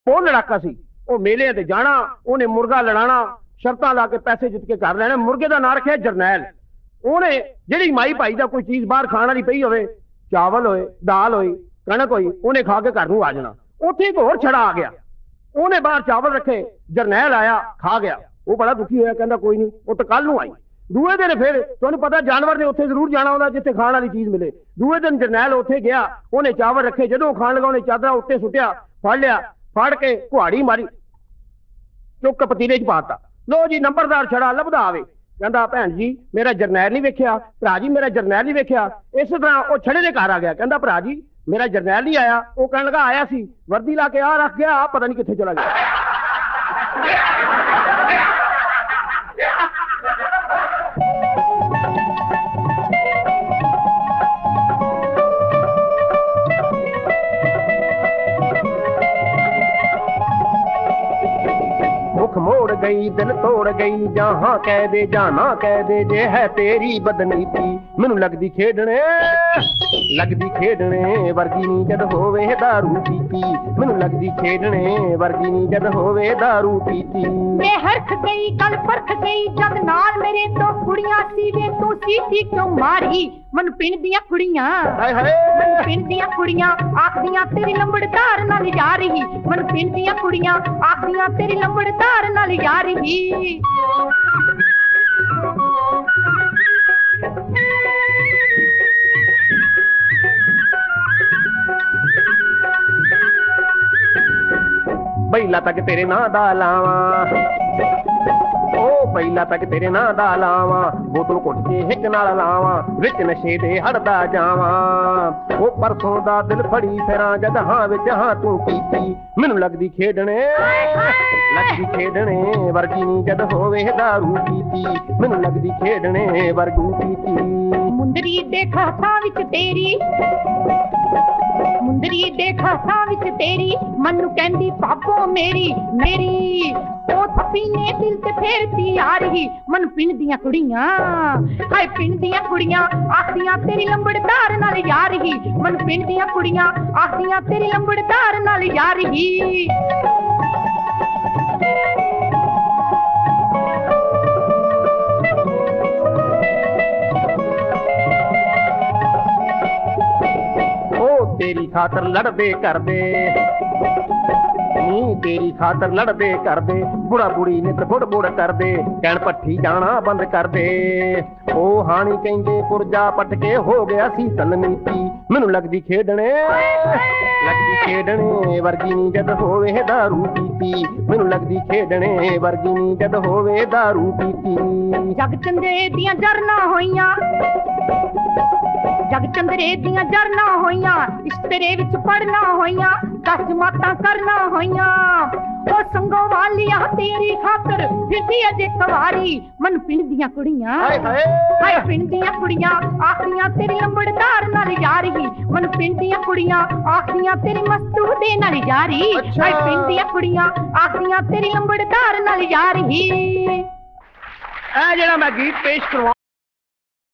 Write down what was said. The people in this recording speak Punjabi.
ਉਹ ਲੜਾਕਾ ਸੀ। ਉਹ ਮੇਲੇ ਤੇ ਜਾਣਾ, ਉਹਨੇ ਮੁਰਗਾ ਲੜਾਣਾ, ਸ਼ਰਤਾਂ ਲਾ ਕੇ ਪੈਸੇ ਜਿੱਤ ਕੇ ਘਰ ਲੈਣੇ। ਮੁਰਗੇ ਦਾ ਨਾਂ ਰੱਖਿਆ ਜਰਨੈਲ। ਉਹਨੇ ਜਿਹੜੀ ਮਾਈ ਭਾਈ ਦਾ ਕੋਈ ਚੀਜ਼ ਬਾਹਰ ਖਾਣ ਵਾਲੀ ਪਈ ਹੋਵੇ, ਚਾਵਲ ਹੋਏ, ਦਾਲ ਹੋਈ, ਕਣਕ ਹੋਈ, ਉਹਨੇ ਖਾ ਕੇ ਘਰ ਨੂੰ ਆ ਜਾਣਾ। ਉੱਥੇ ਇੱਕ ਹੋਰ ਛੜਾ ਆ ਗਿਆ, ਉਹਨੇ ਬਾਹਰ ਚਾਵਲ ਰੱਖੇ, ਜਰਨੈਲ ਆਇਆ, ਖਾ ਗਿਆ। ਉਹ ਬੜਾ ਦੁਖੀ ਹੋਇਆ, ਕਹਿੰਦਾ ਕੋਈ ਨਹੀਂ, ਉਹ ਤਾਂ ਕੱਲ ਨੂੰ ਆਈ। ਦੂਏ ਦਿਨ ਫਿਰ ਤੁਹਾਨੂੰ ਪਤਾ ਜਾਨਵਰ ਨੇ ਉੱਥੇ ਜ਼ਰੂਰ ਜਾਣਾ ਹੁੰਦਾ ਜਿੱਥੇ ਖਾਣ ਵਾਲੀ ਚੀਜ਼ ਮਿਲੇ। ਦੂਏ ਦਿਨ ਜਰਨੈਲ ਉੱਥੇ ਗਿਆ, ਉਹਨੇ ਚਾਵਲ ਰੱਖੇ, ਜਦੋਂ ਖਾਣ ਲਗਾ ਉਹਨੇ ਚਾਦਰਾ ਉੱਤੇ ਸੁੱਟਿਆ, ਫੜ ਲਿਆ, ਫੜ ਕੇ ਕੁਹਾੜੀ ਮਾਰੀ, ਚੁੱਕ ਪਤੀਲੇ 'ਚ ਪਾਤਾ। ਲੋ ਜੀ ਨੰਬਰਦਾਰ ਛੜਾ ਲੱਭਦਾ ਆਵੇ, ਕਹਿੰਦਾ ਭੈਣ ਜੀ ਮੇਰਾ ਜਰਨੈਲ ਨਹੀਂ ਵੇਖਿਆ, ਭਰਾ ਜੀ ਮੇਰਾ ਜਰਨੈਲ ਨਹੀਂ ਵੇਖਿਆ। ਇਸ ਤਰ੍ਹਾਂ ਉਹ ਛੜੇ ਦੇ ਘਰ ਆ ਗਿਆ, ਕਹਿੰਦਾ ਭਰਾ ਜੀ ਮੇਰਾ ਜਰਨੈਲ ਨਹੀਂ ਆਇਆ। ਉਹ ਕਹਿਣ ਲੱਗਾ ਆਇਆ ਸੀ, ਵਰਦੀ ਲਾ ਕੇ ਆ ਰੱਖ ਗਿਆ, ਆ ਪਤਾ ਨਹੀਂ ਕਿੱਥੇ ਚਲਾ ਗਿਆ। मुख मोड़ गई दिल तोड़ गई, जहां कह दे जाना कह दे, जे है तेरी बदनीति। मैनू लगदी खेडने वर्गी नी जद होवे दारू पीती। मैनू लगदी खेडने वर्गी नी जद होवे दारू पीती। मैं हरख गई कल परख गई, जद नाल मेरे तो कुड़ियां सी वे तू सीटी क्यों मारी। मन पिंड दियां कुड़ियां, मन पिंड दियां कुड़ियां आखदियां तेरी लंबड़दार नाल जा रही। मन पिंड दियां कुड़ियां आखदियां तेरी लंबड़दार नाल जा रही। ਪਹਿਲਾਂ ਤੱਕ ਤੇਰੇ ਨਾਂ ਦਾ ਲਾਵਾਂ, ਉਹ ਪਹਿਲਾਂ ਤੱਕ ਤੇਰੇ ਨਾਂ ਦਾ ਲਾਵਾਂ, ਬੋਤਲ ਘੁੱਟ ਕੇ ਹਿੱਕ ਨਾਲ ਲਾਵਾਂ, ਵਿੱਚ ਨਸ਼ੇ ਦੇ ਹੜਦਾ ਜਾਵਾਂ। ਉਹ ਪਰਸੋਂ ਦਾ ਦਿਲ ਫੜੀ ਫਿਰਾਂ, ਜਦ ਹਾਂ ਵਿੱਚ ਹਾਂ ਤੂੰ ਕੀਤੀ। ਮੈਨੂੰ ਲੱਗਦੀ ਖੇਡਣੇ ਵਰਗੀ ਨੀ ਜਦ ਹੋਵੇ ਦਾਰੂ ਪੀਤੀ। ਮੈਨੂੰ ਲੱਗਦੀ ਖੇਡਣੇ ਵਰਗੀ ਪੀਤੀ। ਮੁੰਦਰੀ ਦੇਖ ਹੱਥਾਂ ਵਿੱਚ ਤੇਰੀ, ਮੁੰਦਰੀ ਦੇਖ ਹੱਥਾਂ ਵਿੱਚ ਤੇਰੀ, ਮੈਨੂੰ ਕਹਿੰਦੀ ਪਾਪੋ ਮੇਰੀ ਮੇਰੀ। ਉਹ ਥੱਪੀ ਨੇ ਦਿਲ ਤੇ ਫੇਰਤੀ ਆ ਰਹੀ। ਮਨ ਪਿੰਡ ਦੀਆਂ ਕੁੜੀਆਂ, ਹਾਏ ਪਿੰਡ ਦੀਆਂ ਕੁੜੀਆਂ ਆਖਦੀਆਂ ਤੇਰੀ ਲੰਬੜਦਾਰ ਨਾਲ ਜਾ ਰਹੀ। ਮਨ ਪਿੰਡ ਦੀਆਂ ਕੁੜੀਆਂ ਆਖਦੀਆਂ ਤੇਰੀ ਲੰਬੜਦਾਰ ਨਾਲ ਜਾ ਰਹੀ। तेरी खातर लड़दे करदे नी, तेरी खातर लड़दे करदे, बुढ़ा बुढ़ी नित बुड़ बुड़ करदे, कहण पट्ठी जाना बंद कर दे। ओ हानी कहंदे पुरजा पट के हो गया सी तलनीति। मैनू लगदी खेडने वर्गी नी जद होवे दारू पीती। मैनू लगदी खेडने वर्गी नी जद होवे दारू पीती। जग चंदे दियां जरना होइयां, जग चंदरे दियां जरना होइयां, इश्तरे विच पढ़ना होइयां, 10 जमातां करना होइयां। ओ संगो वालिया तेरी खातर फिरदी अजे कवारी। मन पिंड दियां कुड़ियां, हाय पिंड दियां कुड़ियां आखदियां तेरी लंबड़दार नाल जा रही। मन पिंड दियां कुड़ियां आखदियां तेरी मस्तूदे नाल जा रही। हाय पिंड दियां कुड़ियां आखदियां तेरी लंबड़दार नाल जा रही। ਇਹ ਜਿਹੜਾ ਮੈਂ ਗੀਤ ਪੇਸ਼ ਕਰਵਾ